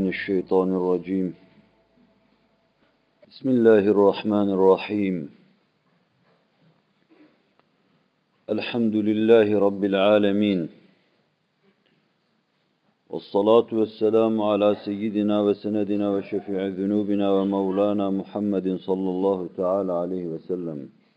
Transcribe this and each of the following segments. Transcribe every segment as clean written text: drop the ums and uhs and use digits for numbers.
الشيطان الرجيم بسم الله الرحمن الرحيم الحمد لله رب العالمين والصلاة والسلام على سيدنا وسندنا وشفيع ذنوبنا ومولانا محمد صلى الله تعالى عليه وسلم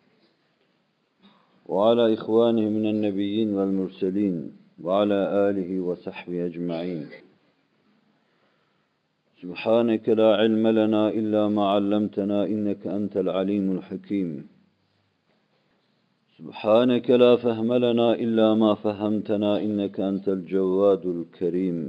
وعلى إخوانه من النبيين والمرسلين وعلى آله وصحبه أجمعين سبحانك لا علم لنا إلا ما علمتنا إنك أنت العليم الحكيم سبحانك لا فهم لنا إلا ما فهمتنا إنك أنت الجواد الكريم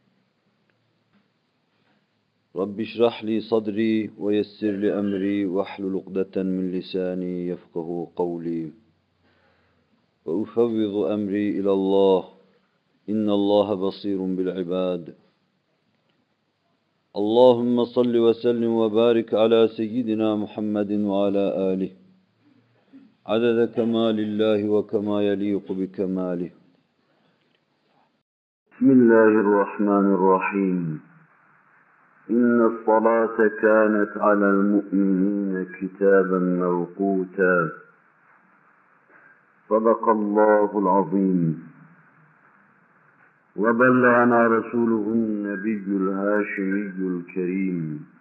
رب اشرح لي صدري ويسر لي أمري واحلل عقدة من لساني يفقه قولي وأفوض أمري إلى الله إن الله بصير بالعباد اللهم صل وسلم وبارك على سيدنا محمد وعلى آله عدد كمال الله وكما يليق بكماله بسم الله الرحمن الرحيم إن الصلاة كانت على المؤمنين كتابا موقوتا صدق الله العظيم وبلغنا رسوله النبي الهاشمي الكريم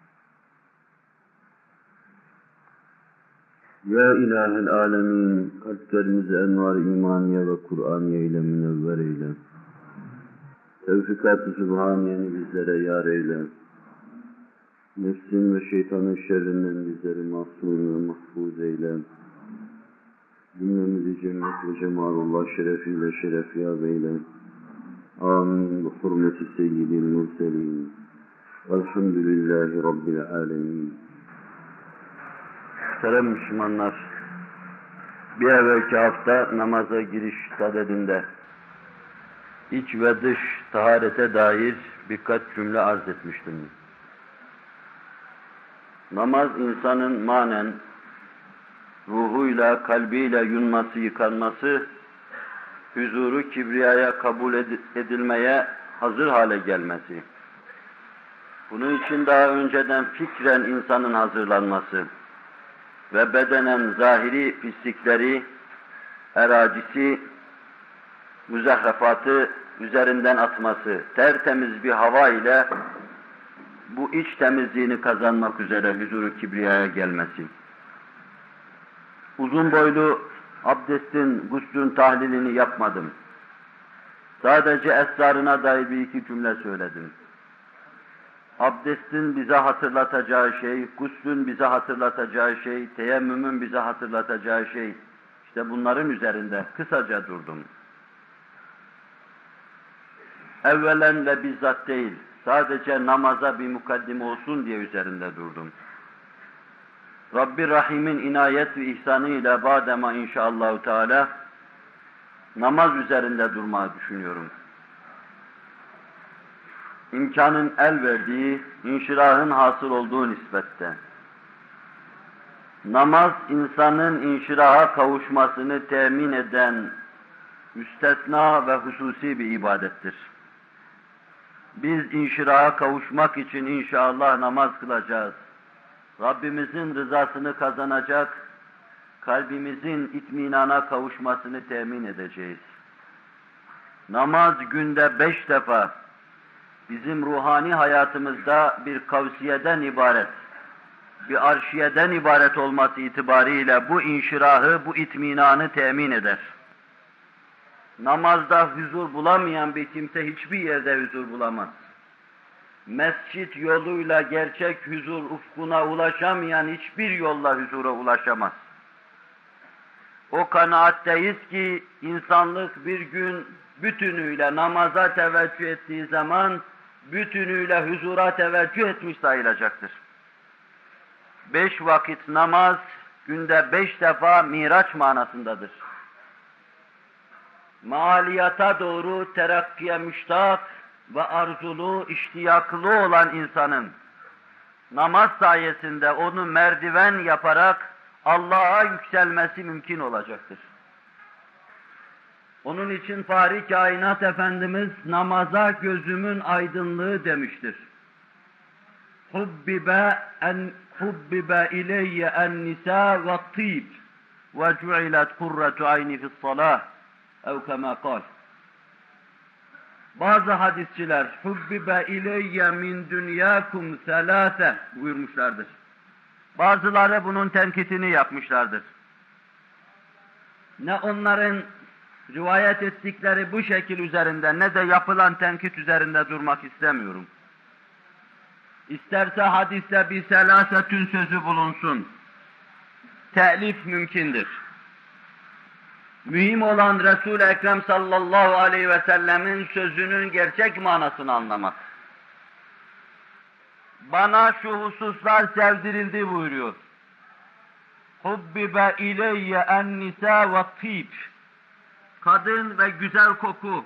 Ya İlahi Alemin, kalplerimizi envar imaniye ve Kur'aniye ile münevver eyle. Tevfikat-ı Sübhaniyeni bizlere yar eyle. Nefsin ve şeytanın şerrinden bizleri mahsur ve mahfuz eyle. Cümlemizi cennet ve cemalullah şerefiyle şerefiyab eyle. Amin. Bi hurmeti seyyidil murselin. Velhamdülillahi Rabbil alemin. Muhterem Müslümanlar, bir evvelki hafta namaza giriş sadedinde iç ve dış taharete dair birkaç cümle arz etmiştim. Namaz insanın manen, ruhuyla, kalbiyle yunması, yıkanması, huzuru kibriyaya kabul edilmeye hazır hale gelmesi. Bunun için daha önceden fikren insanın hazırlanması ve bedenen zahiri pislikleri, eracisi, müzahrefatı üzerinden atması, tertemiz bir hava ile bu iç temizliğini kazanmak üzere huzuru kibriyaya gelmesi. Uzun boylu abdestin, guslün tahlilini yapmadım. Sadece esrarına dair bir iki cümle söyledim. Abdestin bize hatırlatacağı şey, guslün bize hatırlatacağı şey, teyemmümün bize hatırlatacağı şey, işte bunların üzerinde kısaca durdum. Evvelen ve bizzat değil, sadece namaza bir mukaddime olsun diye üzerinde durdum. Rabbi Rahim'in inayet ve ihsanıyla badema inşallahü teala namaz üzerinde durmayı düşünüyorum. İmkanın el verdiği, inşirahın hasıl olduğu nispette. Namaz, insanın inşiraha kavuşmasını temin eden müstesna ve hususi bir ibadettir. Biz inşiraha kavuşmak için inşallah namaz kılacağız. Rabbimizin rızasını kazanacak, kalbimizin itminana kavuşmasını temin edeceğiz. Namaz günde 5 defa, bizim ruhani hayatımızda bir kavsiyeden ibaret, bir arşiyeden ibaret olması itibariyle bu inşirahı, bu itminanı temin eder. Namazda huzur bulamayan bir kimse hiçbir yerde huzur bulamaz. Mescit yoluyla gerçek huzur ufkuna ulaşamayan hiçbir yolla huzura ulaşamaz. O kanaatteyiz ki insanlık bir gün bütünüyle namaza teveccüh ettiği zaman bütünüyle huzura teveccüh etmiş sayılacaktır. 5 vakit namaz günde 5 defa miraç manasındadır. Maaliyata doğru terakkiye müştak ve arzulu, iştiyaklı olan insanın namaz sayesinde onu merdiven yaparak Allah'a yükselmesi mümkün olacaktır. Onun için Fahri Kainat Efendimiz namaza gözümün aydınlığı demiştir. hubbibe ileyye en-nisa ve't-tib ve cu'ilet kurratu ayni fi's-salah ev kema kal. Bazı hadisçiler hubbibe ileyye min dünyakum selâse buyurmuşlardır. Bazıları bunun tenkitini yapmışlardır. Ne onların rivayet ettikleri bu şekil üzerinde ne de yapılan tenkit üzerinde durmak istemiyorum. İsterse hadiste bir selâsetün sözü bulunsun. Te'lif mümkündür. Mühim olan Resul-i Ekrem sallallahu aleyhi ve sellemin sözünün gerçek manasını anlamak. Bana şu hususlar sevdirildi buyuruyor. Hubbibe ileyye en-nisa ve't-tib. Kadın ve güzel koku.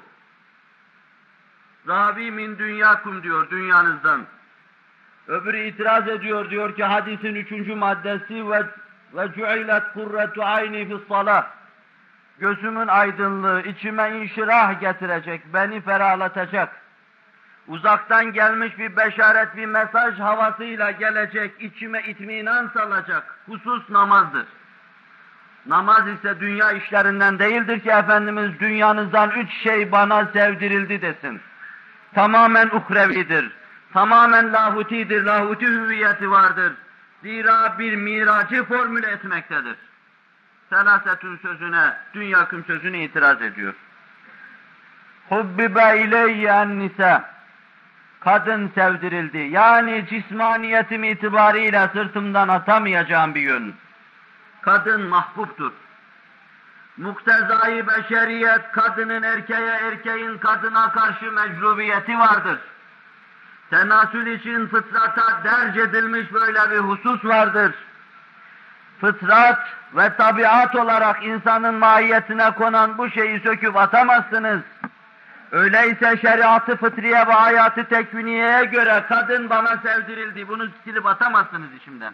Ravi min dünyakum diyor, dünyanızdan. Öbürü itiraz ediyor, diyor ki hadisin 3. maddesi ve cu'ilet kurretu ayni fi's-salah. Gözümün aydınlığı içime inşirah getirecek, beni ferahlatacak. Uzaktan gelmiş bir beşaret, bir mesaj havasıyla gelecek, içime itminan salacak. Husus namazdır. Namaz ise dünya işlerinden değildir ki Efendimiz dünyanızdan 3 şey bana sevdirildi desin. Tamamen uhrevidir, tamamen lahutidir, lahuti hüviyeti vardır. Zira bir miracı formüle etmektedir. Selasetün sözüne, dünyaküm sözüne itiraz ediyor. Hubbibe ileyye en-nisa. Kadın sevdirildi. Yani cismaniyetim itibariyle sırtımdan atamayacağım bir yön. Kadın mahbubtur. Muktezai beşeriyet, kadının erkeğe, erkeğin kadına karşı mecrubiyeti vardır. Tenasül için fıtrata derc edilmiş böyle bir husus vardır. Fıtrat ve tabiat olarak insanın mahiyetine konan bu şeyi söküp atamazsınız. Öyleyse şeriatı fıtriye ve hayatı tekviniyeye göre kadın bana sevdirildi, bunu silip atamazsınız içimden.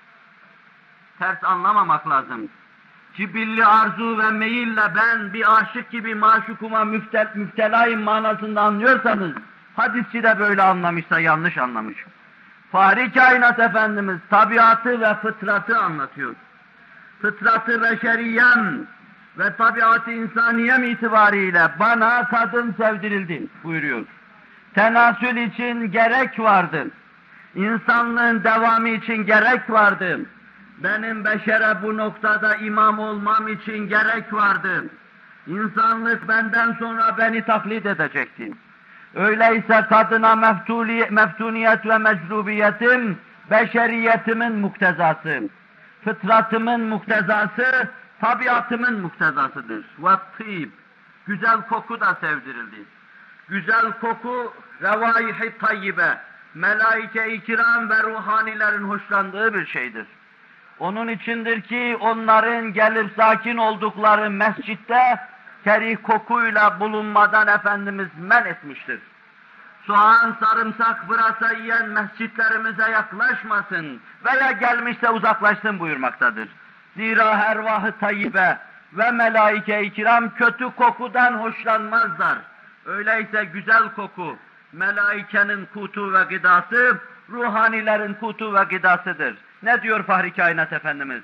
Ters anlamamak lazım. Cibilli arzu ve meyille ben bir aşık gibi maşukuma müptelayım manasında anlıyorsanız, hadisçi de böyle anlamışsa yanlış anlamış. Fahri Kainat Efendimiz tabiatı ve fıtratı anlatıyor. Fıtratı beşeriyem ve tabiatı insaniyem itibariyle bana kadın sevdirildi buyuruyor. Tenasül için gerek vardı. İnsanlığın devamı için gerek vardı. Benim beşere bu noktada imam olmam için gerek vardı. İnsanlık benden sonra beni taklit edecekti. Öyleyse kadına meftuniyet ve mecrubiyetim, beşeriyetimin muktezası, fıtratımın muktezası, tabiatımın muktezasıdır. Ve't-tib, güzel koku da sevdirildi. Güzel koku, revâih-i tayyibe, melaike-i kiram ve ruhanilerin hoşlandığı bir şeydir. Onun içindir ki onların gelip sakin oldukları mescitte kerih kokuyla bulunmadan Efendimiz men etmiştir. Soğan, sarımsak, pırasa yiyen mescitlerimize yaklaşmasın veya gelmişse uzaklaşsın buyurmaktadır. Zira ervah-ı tayyibe ve melaike-i kiram kötü kokudan hoşlanmazlar. Öyleyse güzel koku, melaikenin kutu ve gıdası, ruhanilerin kutu ve gıdasıdır. Ne diyor Fahri Kainat Efendimiz?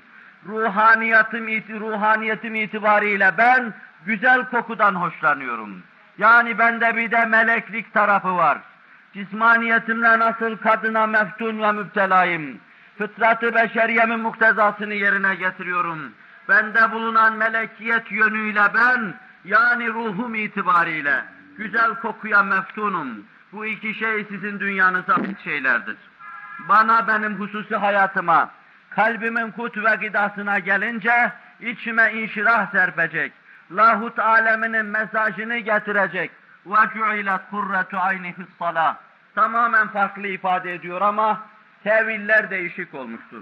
Ruhaniyetim itibariyle ben güzel kokudan hoşlanıyorum. Yani bende bir de meleklik tarafı var. Cismaniyetimle nasıl kadına meftun ve müptelayım. Fıtrat-ı beşeriyemin muktezasını yerine getiriyorum. Bende bulunan melekiyet yönüyle ben, yani ruhum itibariyle güzel kokuya meftunum. Bu iki şey sizin dünyanıza ait şeylerdir. Bana, benim hususi hayatıma, kalbimin kut ve gıdasına gelince içime inşirah serpecek, lahut aleminin mesajını getirecek. وَجُعِلَتْ قُرَّةُ عَيْنِ فِي الصَّلَاةِ Tamamen farklı ifade ediyor ama teviller değişik olmuştur.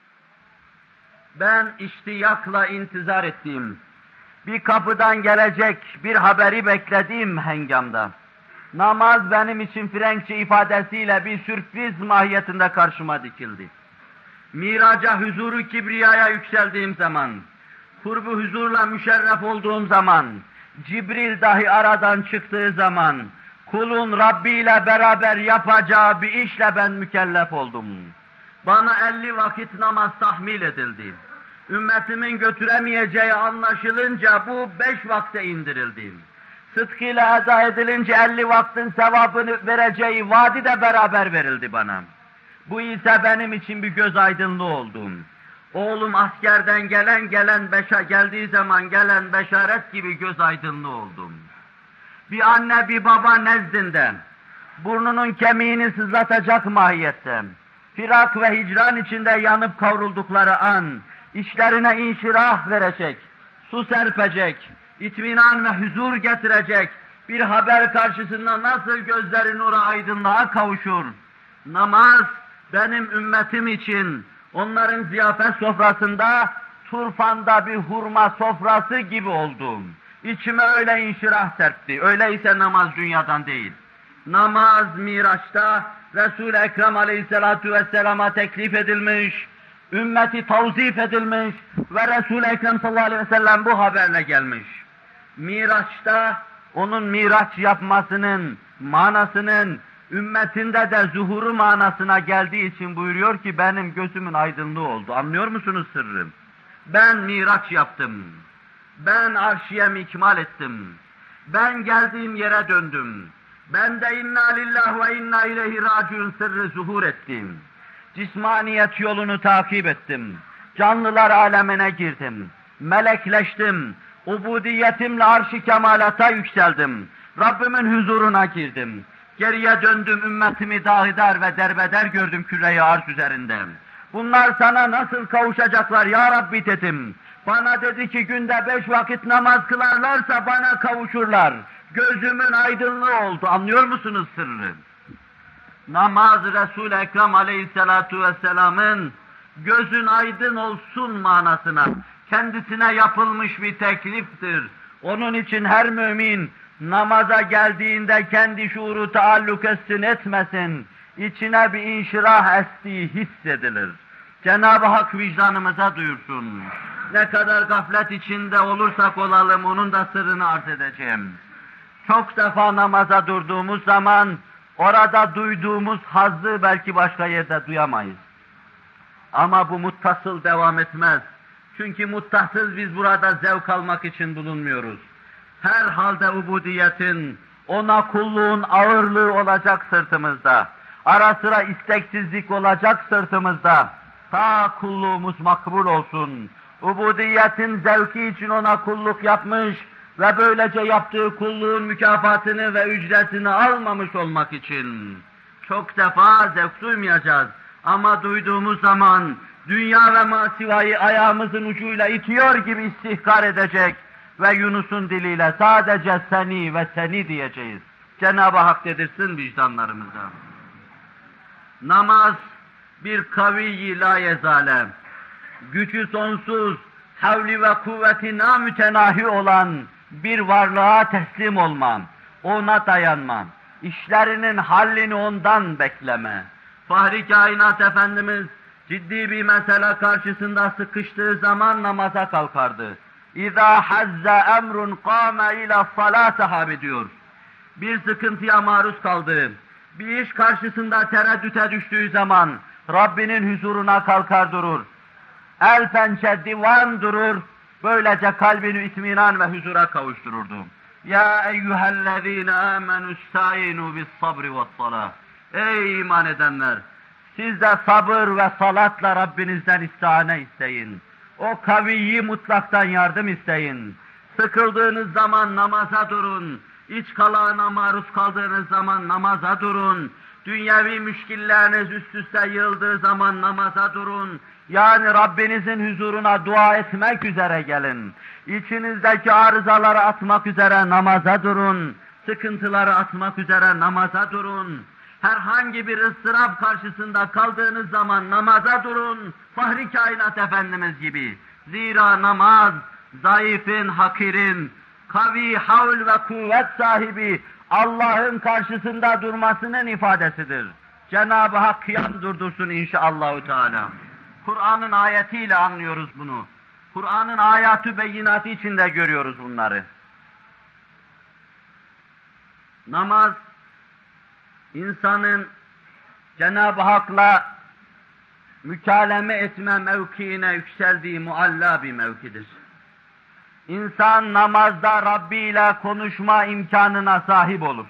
Ben iştiyakla intizar ettiğim, bir kapıdan gelecek bir haberi beklediğim hengamda, namaz benim için Frenkçe ifadesiyle bir sürpriz mahiyetinde karşıma dikildi. Miraca, huzuru kibriyaya yükseldiğim zaman, kurbu huzurla müşerref olduğum zaman, Cibril dahi aradan çıktığı zaman, kulun Rabbi ile beraber yapacağı bir işle ben mükellef oldum. Bana 50 vakit namaz tahmil edildi. Ümmetimin götüremeyeceği anlaşılınca bu 5 vakte indirildi. Sıdkıyla eda edilince 50 vaktin sevabını vereceği vaadi de beraber verildi bana. Bu ise benim için bir göz aydınlığı oldu. Oğlum askerden geldiği zaman gelen beşaret gibi göz aydınlığı oldum. Bir anne bir baba nezdinde, burnunun kemiğini sızlatacak mahiyette, firak ve hicran içinde yanıp kavruldukları an, işlerine inşirah verecek, su serpecek, itminan ve huzur getirecek bir haber karşısında nasıl gözleri nura aydınlığa kavuşur? Namaz benim ümmetim için onların ziyafet sofrasında turfanda bir hurma sofrası gibi oldum. İçime öyle inşirah serpti. Öyleyse namaz dünyadan değil. Namaz Miraç'ta Resul-i Ekrem Aleyhisselatu Vesselam'a teklif edilmiş, ümmeti tavzif edilmiş ve Resul-i Ekrem sallallahu aleyhi ve sellem bu haberle gelmiş. Miraç'ta onun Miraç yapmasının manasının ümmetinde de zuhuru manasına geldiği için buyuruyor ki benim gözümün aydınlığı oldu. Anlıyor musunuz sırrım? Ben Miraç yaptım. Ben arşiyem ikmal ettim. Ben geldiğim yere döndüm. Ben de inna lillahi ve inna ileyhi raciun sırrı zuhur ettim. Cismaniyet yolunu takip ettim. Canlılar alemine girdim. Melekleştim. Ubudiyetimle arş-ı kemalata yükseldim. Rabbimin huzuruna girdim. Geriye döndüm, ümmetimi dahidar ve derbeder gördüm küre-i arş üzerinde. Bunlar sana nasıl kavuşacaklar ya Rabbi dedim. Bana dedi ki günde 5 vakit namaz kılarlarsa bana kavuşurlar. Gözümün aydınlığı oldu. Anlıyor musunuz sırrı? Namaz Resul-i Ekrem Aleyhisselatu Vesselam'ın gözün aydın olsun manasına kendisine yapılmış bir tekliftir. Onun için her mümin namaza geldiğinde kendi şuuru taalluk etsin etmesin, içine bir inşirah estiği hissedilir. Cenab-ı Hak vicdanımıza duyursun. Ne kadar gaflet içinde olursak olalım onun da sırrını arz edeceğim. Çok defa namaza durduğumuz zaman orada duyduğumuz hazzı belki başka yerde duyamayız. Ama bu muttasıl devam etmez. Çünkü muttasıl biz burada zevk almak için bulunmuyoruz. Her halde ubudiyetin, ona kulluğun ağırlığı olacak sırtımızda. Ara sıra isteksizlik olacak sırtımızda. Ta kulluğumuz makbul olsun. Ubudiyetin zevki için ona kulluk yapmış ve böylece yaptığı kulluğun mükafatını ve ücretini almamış olmak için. Çok defa zevk duymayacağız. Ama duyduğumuz zaman dünya ve masivayı ayağımızın ucuyla itiyor gibi istihkar edecek ve Yunus'un diliyle sadece seni ve seni diyeceğiz. Cenab-ı Hak dedirsin vicdanlarımıza. Namaz bir kavi-i la yezale, gücü sonsuz, havli ve kuvveti namütenahi olan bir varlığa teslim olmam, ona dayanmam, işlerinin hallini ondan bekleme. Fahri Kainat Efendimiz ciddi bir mesele karşısında sıkıştığı zaman namaza kalkardı. İzâ hazze emrun kâme ilâ salâ sahabi diyor. Bir sıkıntıya maruz kaldı. Bir iş karşısında tereddüte düştüğü zaman Rabbinin huzuruna kalkar durur. El pençe divan durur. Böylece kalbini itminan ve huzura kavuştururdu. Ya eyyühellezîne âmenü istâinû bis-sabri ve's-salâh. Ey iman edenler! Siz de sabır ve salatla Rabbinizden istihane isteyin. O kaviyi mutlaktan yardım isteyin. Sıkıldığınız zaman namaza durun. İç kalağına maruz kaldığınız zaman namaza durun. Dünyevi müşkilleriniz üst üste yığıldığı zaman namaza durun. Yani Rabbinizin huzuruna dua etmek üzere gelin. İçinizdeki arızaları atmak üzere namaza durun. Sıkıntıları atmak üzere namaza durun. Herhangi bir ıstırap karşısında kaldığınız zaman namaza durun. Fahri Kainat Efendimiz gibi. Zira namaz, zayıfın, hakirin, kavi, havl ve kuvvet sahibi Allah'ın karşısında durmasının ifadesidir. Cenab-ı Hak kıyam durdursun inşallahü teala. Kur'an'ın ayetiyle anlıyoruz bunu. Kur'an'ın ayatü beyinatı içinde görüyoruz bunları. Namaz insanın Cenab-ı Hak'la mükaleme etme mevkiine yükseldiği mualla bir mevkidir. İnsan namazda Rabbi ile konuşma imkanına sahip olur.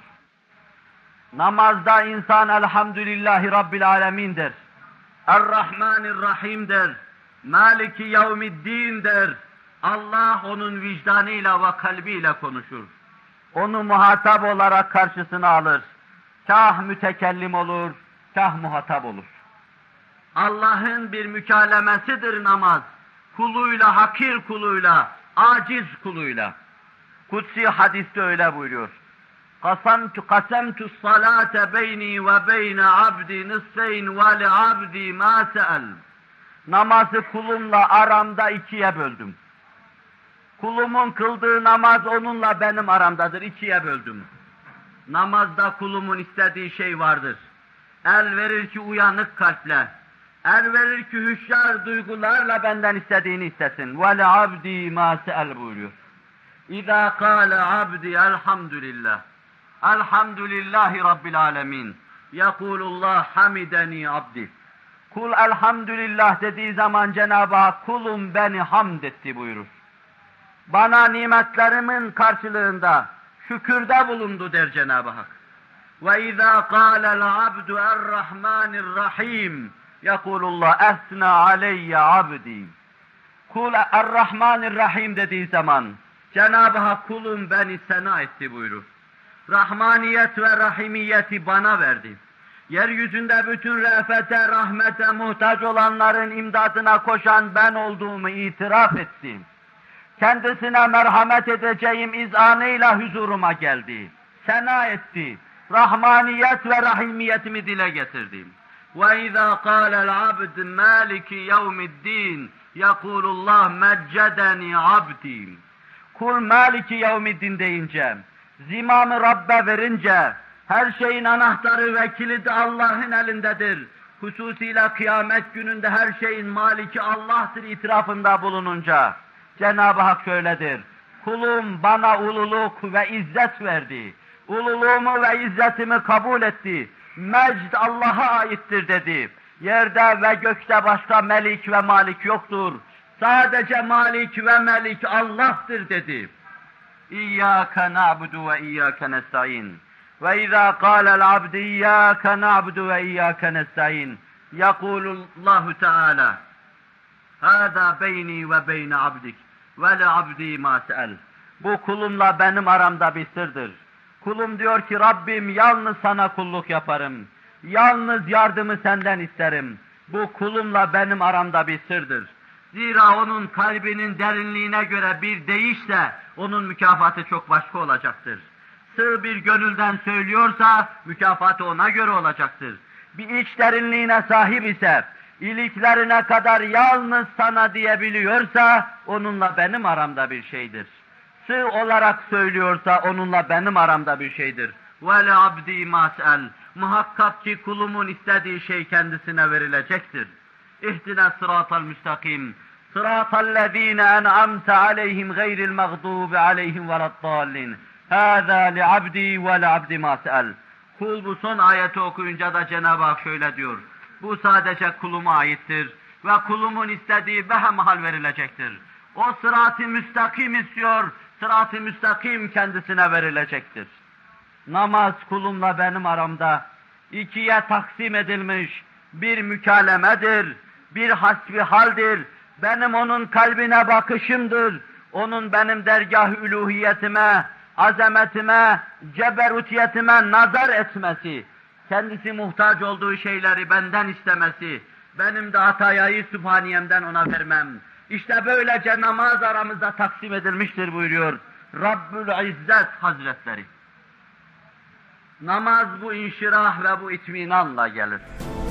Namazda insan elhamdülillahi Rabbil alemin der. Er-Rahmanir-Rahim der. Maliki yevmiddin der. Allah onun vicdanıyla ve kalbiyle konuşur. Onu muhatap olarak karşısına alır. Kah mütekellim olur, kah muhatap olur. Allah'ın bir mükalemesidir namaz. Kuluyla, hakir kuluyla, aciz kuluyla. Kutsi hadiste öyle buyuruyor. Kasemtu salate beyni ve beyne abdi nisfeyn ve li abdi ma se'el. Namazı kulumla aramda ikiye böldüm. Kulumun kıldığı namaz onunla benim aramdadır, ikiye böldüm. Namazda kulumun istediği şey vardır. El verir ki uyanık kalple, el verir ki hüşyar duygularla benden istediğini istesin. وَلَ عَبْدِي مَا سَأَلْ buyuruyor. اِذَا قَالَ عَبْدِي الْحَمْدُ لِلّٰهِ الْحَمْدُ لِلّٰهِ رَبِّ الْعَالَمِينَ يَقُولُ اللّٰهِ حَمِدَنِي عَبْدِي. Kul elhamdülillah dediği zaman Cenab-ı Hak kulum beni hamd etti buyurur. Bana nimetlerimin karşılığında şükürde bulundu der Cenab-ı Hak. وَاِذَا قَالَ الْعَبْدُ الرَّحْمَانِ الرَّحِيمِ يَقُولُ اللّٰهِ اَسْنَا عَلَيَّ عَبْدِي. Kul Er-Rahmanir-Rahim dediği zaman Cenab-ı Hak kulum beni sena etti buyurur. Rahmaniyet ve rahimiyeti bana verdi. Yeryüzünde bütün re'fete, rahmete muhtaç olanların imdadına koşan ben olduğumu itiraf ettim. Kendisine merhamet edeceğim izanıyla huzuruma geldi. Sena etti. Rahmaniyet ve rahimiyetimi dile getirdim. وَاِذَا قَالَ الْعَبْدِ مَالِكِ يَوْمِ الدِّينِ يَقُولُ اللّٰهِ مَجَّدَنِي عَبْدِي. Kul Maliki Yevmiddin deyince, zimamı Rabbe verince, her şeyin anahtarı ve kilidi Allah'ın elindedir. Hususiyle kıyamet gününde her şeyin maliki Allah'tır itirafında bulununca, Cenab-ı Hak şöyledir. Kulum bana ululuk ve izzet verdi. Ululuğumu ve izzetimi kabul etti. Mecd Allah'a aittir dedi. Yerde ve gökte başka melik ve malik yoktur. Sadece malik ve melik Allah'tır dedi. İyyâke na'budu ve iyyâke nesta'in. Ve izâ kâlel abdi iyyâke na'budu ve iyyâke nesta'in. Yekulullahu Teala. Hâdâ beyni ve beyne abdik. Ve le abdi mâ se'el. Bu kulumla benim aramda bir sırdır. Kulum diyor ki Rabbim yalnız sana kulluk yaparım. Yalnız yardımı senden isterim. Bu kulumla benim aramda bir sırdır. Zira onun kalbinin derinliğine göre bir değişse onun mükafatı çok başka olacaktır. Sığ bir gönülden söylüyorsa mükafatı ona göre olacaktır. Bir iç derinliğine sahip ise, iliklerine kadar yalnız sana diyebiliyorsa onunla benim aramda bir şeydir. Sığ olarak söylüyorsa onunla benim aramda bir şeydir. وَلَا عَبْدِي مَا سَأَلْ. Muhakkak ki kulumun istediği şey kendisine verilecektir. اِهْدِنَا الصِّرَاطَ الْمُسْتَقِيمِ صِرَاطَ الَّذ۪ينَ أَنْعَمْتَ عَلَيْهِمْ غَيْرِ الْمَغْضُوبِ عَلَيْهِمْ وَلَا الضَّالِّينَ هَذَا لِعَبْدِي وَلَعَبْدِ مَا سَأَلْ. Kul bu son ayeti okuyunca da Cenab-ı Hak şöyle diyor. Bu sadece kuluma aittir ve kulumun istediği behemhal verilecektir. O sırat-ı müstakim istiyor, sırat-ı müstakim kendisine verilecektir. Namaz kulumla benim aramda ikiye taksim edilmiş bir mükalemedir, bir hasbihaldir. Benim onun kalbine bakışımdır, onun benim dergâh-ı uluhiyetime, azametime, ceberutiyetime nazar etmesi, kendisi muhtaç olduğu şeyleri benden istemesi, benim de hatayayı sübhaniyemden ona vermem. İşte böylece namaz aramızda taksim edilmiştir buyuruyor Rabbül İzzet Hazretleri. Namaz bu inşirah ve bu itminanla gelir.